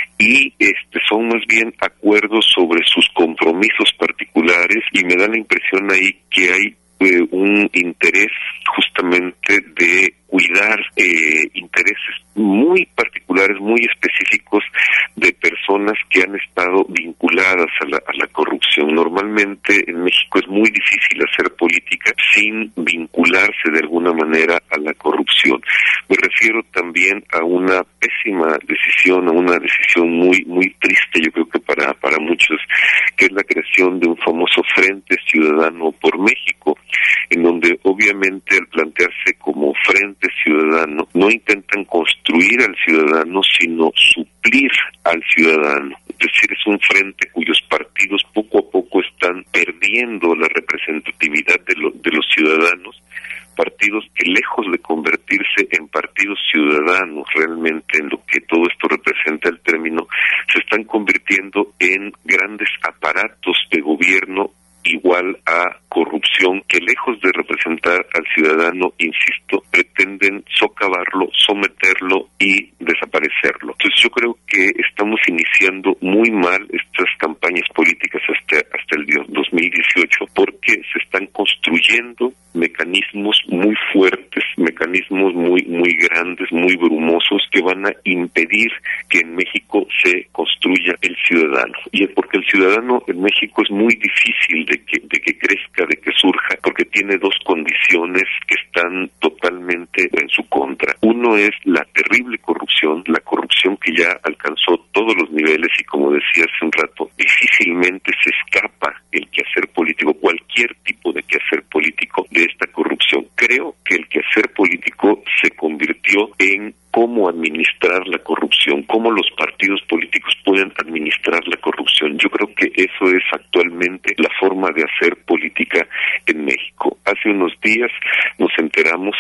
y son más bien acuerdos sobre sus compromisos particulares, y me da la impresión ahí que hay un interés justamente de cuidar intereses muy particulares, muy específicos de personas que han estado vinculadas a la corrupción. Normalmente en México es muy difícil hacer política sin vincularse de alguna manera a la corrupción. Me refiero también a una pésima decisión, a una decisión muy muy triste, yo creo que para muchos, que es la creación de un famoso Frente Ciudadano por México, en donde obviamente al plantearse como Frente Ciudadano no intentan construir al ciudadano, sino suplir al ciudadano. Es decir, es un frente cuyos partidos poco a poco están perdiendo la representatividad de los ciudadanos, partidos que, lejos de convertirse en partidos ciudadanos realmente en lo que todo esto representa el término, se están convirtiendo en grandes aparatos de gobierno igual a corrupción, que lejos de representar al ciudadano, insisto, pretenden socavarlo, someterlo y desaparecerlo. Entonces yo creo que estamos iniciando muy mal estas campañas políticas hasta el 2018, porque se están construyendo mecanismos muy fuertes, mecanismos muy muy grandes, muy brumosos, que van a impedir que en México se construya el ciudadano. Y es porque el ciudadano en México es muy difícil de que crezca, de que surja, porque tiene dos condiciones que están totalmente en su contra. Uno es la terrible corrupción, la corrupción que ya alcanzó todos los niveles, y como decía hace un rato, difícilmente se escapa el quehacer político, cualquier tipo de quehacer político, de esta corrupción. Creo que el quehacer político se convirtió en cómo administrar la corrupción, cómo los partidos políticos pueden administrar la corrupción. Yo creo que eso es actualmente la forma de hacer política en México. Hace unos días nos enteramos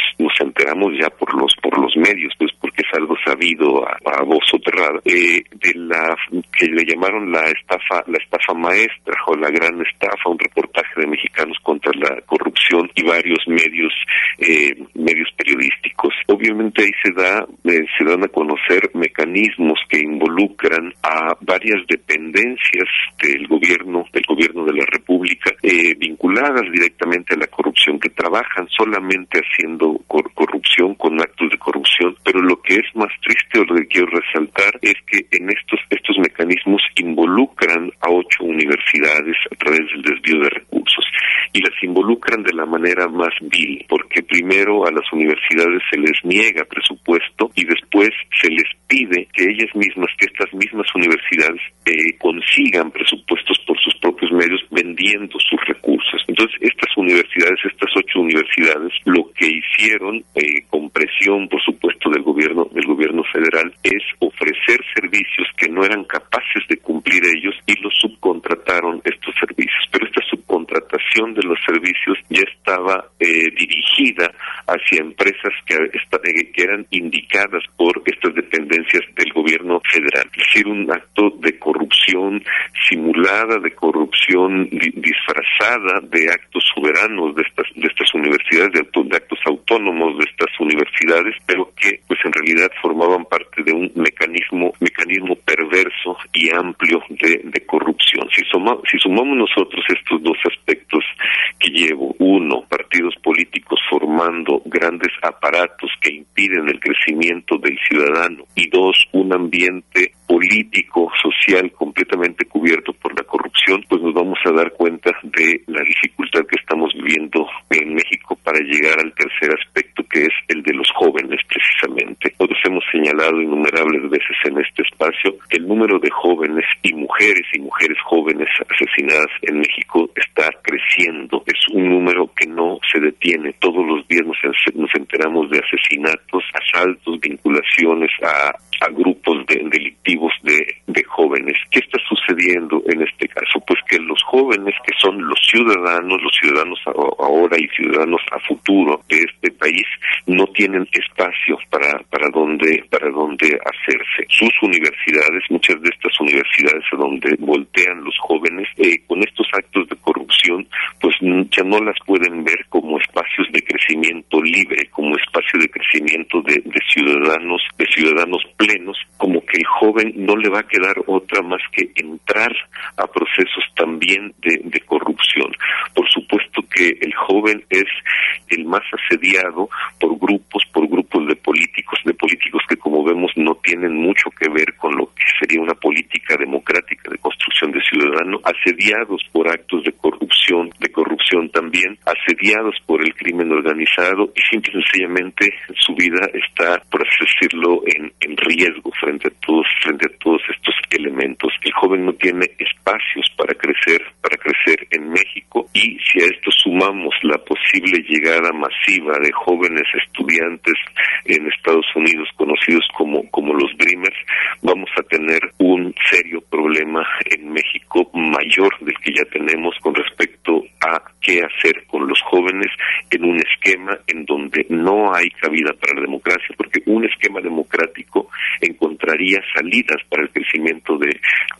ya por los medios, pues porque es algo sabido a voz soterrada, de la que le llamaron la estafa maestra o la gran estafa, un reportaje de Mexicanos contra la Corrupción y varios medios periodísticos. Obviamente ahí se dan a conocer mecanismos que involucran a varias dependencias del gobierno de la República, vinculadas directamente a la corrupción, que trabajan solamente haciendo corrupción, con actos de corrupción. Pero lo que es más triste, o lo que quiero resaltar, es que en estos mecanismos involucran a 8 universidades a través del desvío de recursos, y las involucran de la manera más vil, porque primero a las universidades se les niega presupuesto y después se les impide que ellas mismas, que estas mismas universidades consigan presupuestos por sus propios medios vendiendo sus recursos. Entonces, estas 8 universidades, lo que hicieron con presión, por supuesto, del gobierno federal, es ofrecer servicios que no eran capaces de cumplir ellos y los subcontrataron estos servicios. Pero esta subcontratación de los servicios ya estaba dirigida hacia empresas que eran indicadas por estas dependencias del gobierno federal. Es decir, un acto de corrupción simulada, de corrupción disfrazada de actos soberanos de estas universidades, de actos autónomos de estas universidades, pero que pues en realidad formaban parte de un mecanismo perverso y amplio de corrupción. Si sumamos nosotros estos dos aspectos que llevo, uno, partidos políticos formando grandes aparatos que impiden el crecimiento del ciudadano, y dos, un ambiente político, social completamente cubierto por la corrupción, pues nos vamos a dar cuenta de la dificultad que estamos viviendo en México para llegar al tercer aspecto, que es el de los jóvenes, precisamente. Nosotros hemos señalado innumerables veces en este espacio que el número de jóvenes y mujeres jóvenes asesinadas en México está creciendo. Es un número que no se detiene. Todos los días nos enteramos de asesinatos, asaltos, vinculaciones a grupos delictivos de jóvenes. ¿Qué está sucediendo en este caso? Pues que los jóvenes, que son los ciudadanos ahora y ciudadanos a futuro de este país, no tienen espacio para donde hacerse. Sus universidades, muchas de estas universidades a donde voltean los jóvenes, con estos actos de corrupción, pues ya no las pueden ver como espacios de crecimiento libre, como espacio de crecimiento de ciudadanos plenos, como que el joven no le va a quedar otra más que entrar a procesos también de corrupción. Por supuesto que el joven es el más asediado por grupos de políticos que, como vemos, no tienen mucho que ver con lo que sería una política democrática de construcción de ciudadano, asediados por actos de corrupción también, asediados por el crimen organizado, y simple y sencillamente su vida está, por así decirlo, en riesgo frente a todos estos elementos. El joven no tiene espacios para crecer en México, y si a esto sumamos la posible llegada masiva de jóvenes estudiantes en Estados Unidos, conocidos como los Dreamers, vamos a tener un serio problema en México, mayor del que ya tenemos, con respecto a qué hacer con los jóvenes en un esquema en donde no hay cabida para la democracia, porque un esquema democrático encontraría salidas para el crecimiento de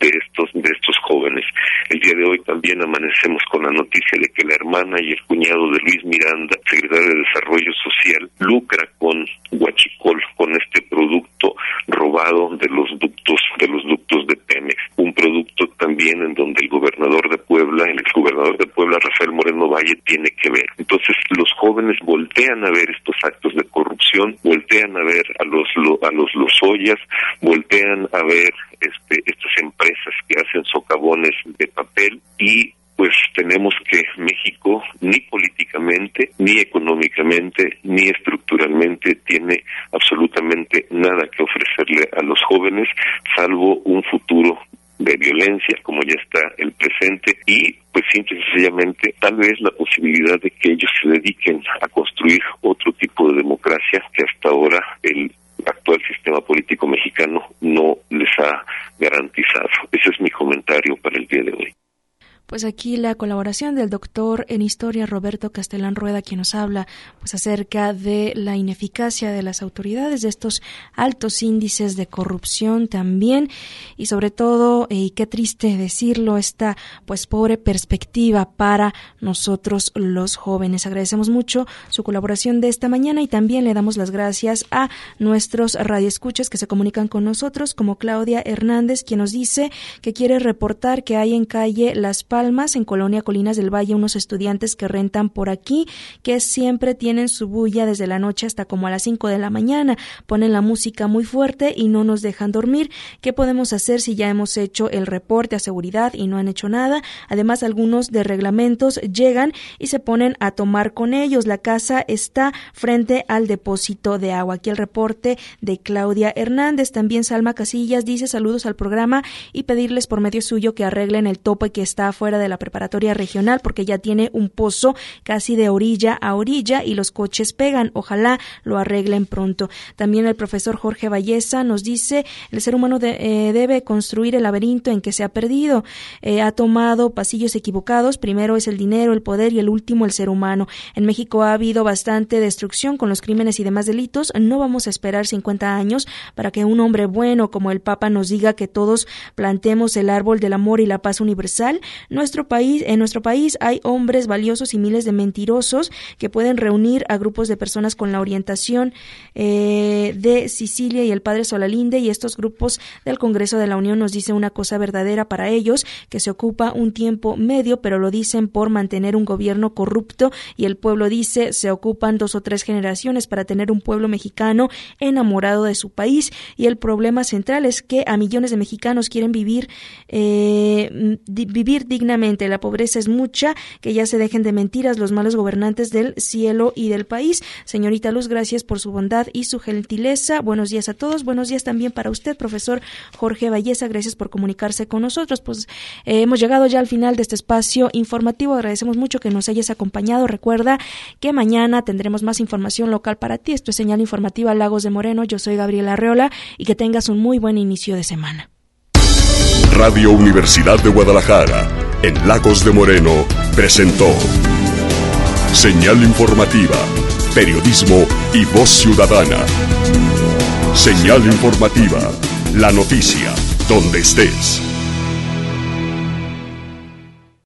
estos jóvenes. El día de hoy también amanecemos con la noticia de que la hermana y el cuñado de Luis Miranda, secretario de Desarrollo Social, lucra con Huachicol, con este producto robado de los ductos de Pemex, un producto también en donde el exgobernador de Puebla, Rafael Moreno Valle, tiene que ver. Entonces los jóvenes voltean a ver estos actos de corrupción, voltean a ver a los Lozoyas, voltean a ver estas empresas que hacen socavones de papel, y pues tenemos que México ni políticamente, ni económicamente, ni estructuralmente tiene absolutamente nada que ofrecerle a los jóvenes, salvo un futuro de violencia, como ya está el presente, y pues simple y sencillamente tal vez la posibilidad de que ellos se dediquen a construir otro tipo de democracia que hasta ahora el actual sistema político mexicano no les ha garantizado. Ese es mi comentario para el día de hoy. Pues aquí la colaboración del doctor en Historia Roberto Castellán Rueda, quien nos habla pues acerca de la ineficacia de las autoridades, de estos altos índices de corrupción también, y sobre todo, y qué triste decirlo, esta pues pobre perspectiva para nosotros los jóvenes. Agradecemos mucho su colaboración de esta mañana, y también le damos las gracias a nuestros radioescuchas que se comunican con nosotros, como Claudia Hernández, quien nos dice que quiere reportar que hay en calle Las Palmas, en Colonia Colinas del Valle, unos estudiantes que rentan por aquí, que siempre tienen su bulla desde la noche hasta como a las 5 de la mañana. Ponen la música muy fuerte y no nos dejan dormir. ¿Qué podemos hacer si ya hemos hecho el reporte a seguridad y no han hecho nada? Además, algunos de reglamentos llegan y se ponen a tomar con ellos. La casa está frente al depósito de agua. Aquí el reporte de Claudia Hernández. También Salma Casillas dice saludos al programa y pedirles por medio suyo que arreglen el tope que está afuera de la preparatoria regional, porque ya tiene un pozo casi de orilla a orilla y los coches pegan. Ojalá lo arreglen pronto. También el profesor Jorge Valleza nos dice el ser humano debe construir el laberinto en que se ha perdido. Ha tomado pasillos equivocados. Primero es el dinero, el poder y el último el ser humano. En México ha habido bastante destrucción con los crímenes y demás delitos. No vamos a esperar 50 años para que un hombre bueno como el Papa nos diga que todos plantemos el árbol del amor y la paz universal. En nuestro país hay hombres valiosos y miles de mentirosos que pueden reunir a grupos de personas con la orientación de Sicilia y el padre Solalinde, y estos grupos del Congreso de la Unión nos dicen una cosa verdadera para ellos, que se ocupa un tiempo medio, pero lo dicen por mantener un gobierno corrupto, y el pueblo dice se ocupan 2 o 3 generaciones para tener un pueblo mexicano enamorado de su país. Y el problema central es que a millones de mexicanos quieren vivir dignamente. La pobreza es mucha, que ya se dejen de mentiras los malos gobernantes del cielo y del país. Señorita Luz, gracias por su bondad y su gentileza. Buenos días a todos. Buenos días también para usted, profesor Jorge Valleza. Gracias por comunicarse con nosotros. Pues hemos llegado ya al final de este espacio informativo. Agradecemos mucho que nos hayas acompañado. Recuerda que mañana tendremos más información local para ti. Esto es Señal Informativa Lagos de Moreno. Yo soy Gabriela Arreola y que tengas un muy buen inicio de semana. Radio Universidad de Guadalajara, en Lagos de Moreno, presentó Señal Informativa, periodismo y voz ciudadana. Señal Informativa, la noticia, donde estés.